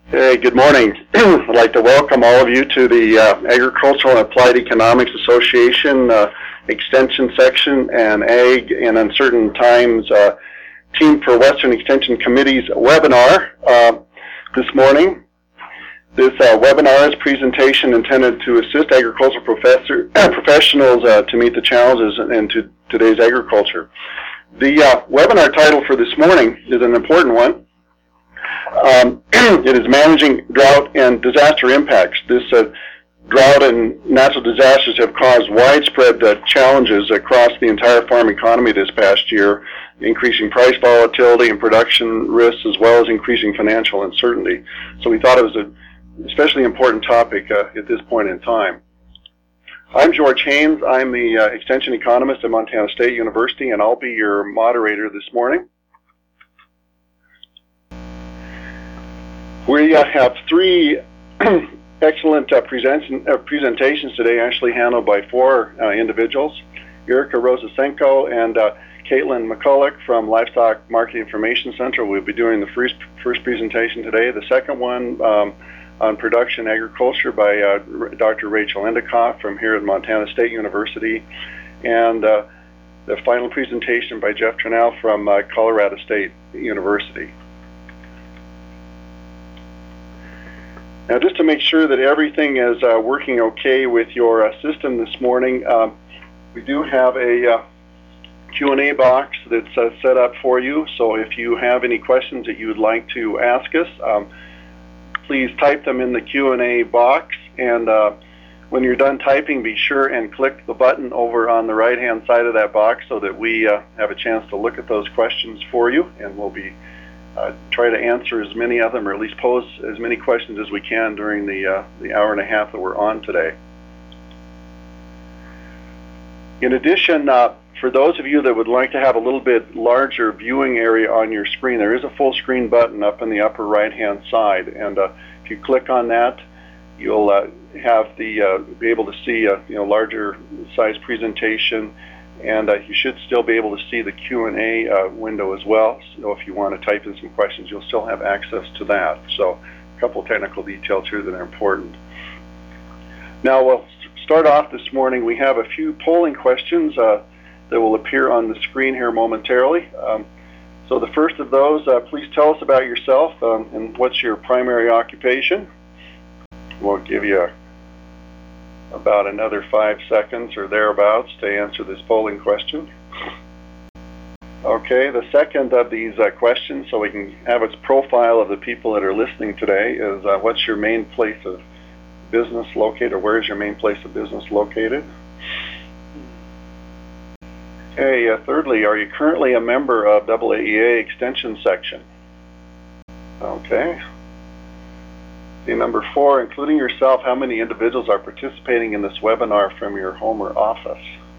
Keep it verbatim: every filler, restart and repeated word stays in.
Hey, good morning. I'd like to welcome all of you to the uh, Agricultural and Applied Economics Association uh, Extension Section and Ag in Uncertain Times uh, Team for Western Extension Committee's webinar uh, this morning. This uh, webinar is a presentation intended to assist agricultural professor, uh, professionals uh, to meet the challenges in to today's agriculture. The uh, webinar title for this morning is an important one. Um, it is Managing Drought and Disaster Impacts. This uh, drought and natural disasters have caused widespread uh, challenges across the entire farm economy this past year, increasing price volatility and production risks, as well as increasing financial uncertainty. So we thought it was an especially important topic uh, at this point in time. I'm George Haynes. I'm the uh, Extension Economist at Montana State University, and I'll be your moderator this morning. We uh, have three excellent uh, present uh, presentations today, actually handled by four uh, individuals. Erica Rosasenko and uh, Caitlin McCulloch from Livestock Market Information Center will be doing the first, first presentation today. The second one um, on production agriculture by uh, Doctor Rachel Endicott from here at Montana State University. And uh, the final presentation by Jeff Trinnell from uh, Colorado State University. Now, just to make sure that everything is uh, working okay with your uh, system this morning, um, we do have a uh, Q and A box that's uh, set up for you. So if you have any questions that you would like to ask us, um, please type them in the Q and A box. And uh, when you're done typing, be sure and click the button over on the right-hand side of that box so that we uh, have a chance to look at those questions for you, and we'll be Uh, try to answer as many of them, or at least pose as many questions as we can during the, uh, the hour and a half that we're on today. In addition, uh, for those of you that would like to have a little bit larger viewing area on your screen, there is a full screen button up in the upper right hand side, and uh, if you click on that, you'll uh, have the uh, be able to see a you know larger size presentation. And uh, you should still be able to see the Q and A uh, window as well. So if you want to type in some questions, you'll still have access to that. So a couple technical details here that are important. Now we'll start off this morning. We have a few polling questions uh, that will appear on the screen here momentarily. Um, so the first of those, uh, please tell us about yourself um, and what's your primary occupation. We'll give you a about another five seconds or thereabouts to answer this polling question. Okay, the second of these uh, questions, so we can have its profile of the people that are listening today, is uh, what's your main place of business located, or where is your main place of business located? Okay, uh, thirdly, are you currently a member of double A E A Extension Section? Okay. Okay, number four, including yourself, how many individuals are participating in this webinar from your home or office?